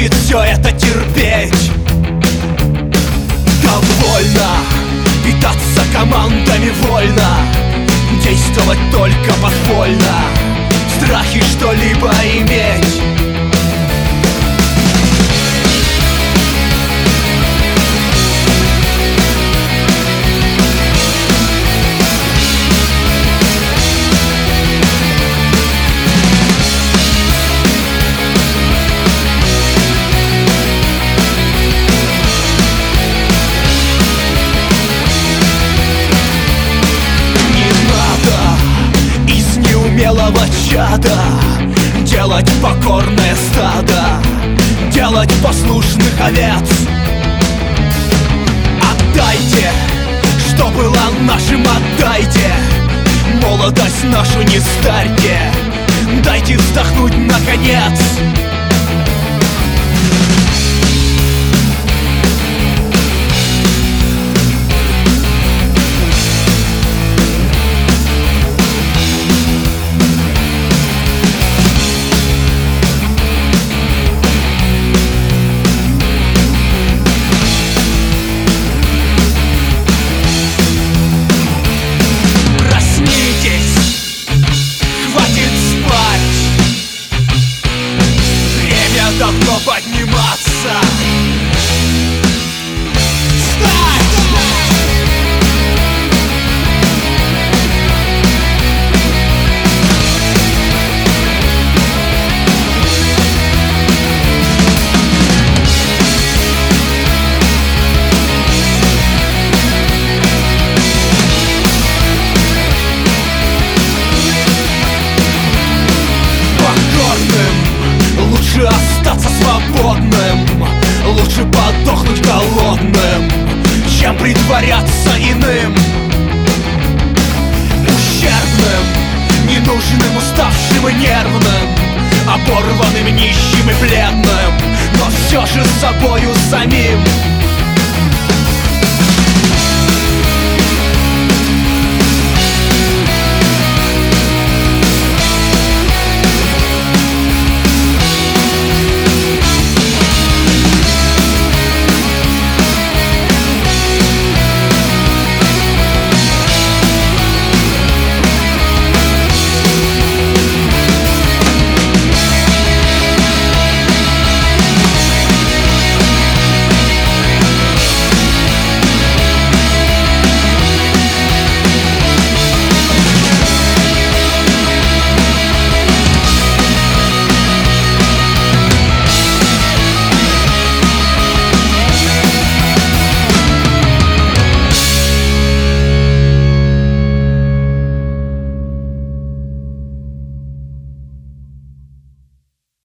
хватит все это терпеть. Довольно питаться командами вольно, действовать только подпольно, в страхе что-либо иметь. Умелого чада делать покорное стадо, делать послушных овец. Отдайте, что было нашим, отдайте, молодость нашу не старьте, дайте вздохнуть наконец. Давно подниматься. Лучше остаться свободным, лучше подохнуть голодным, чем притворяться иным, ущербным, ненужным, уставшим и нервным, оборванным, нищим и бледным, но все же собою самим.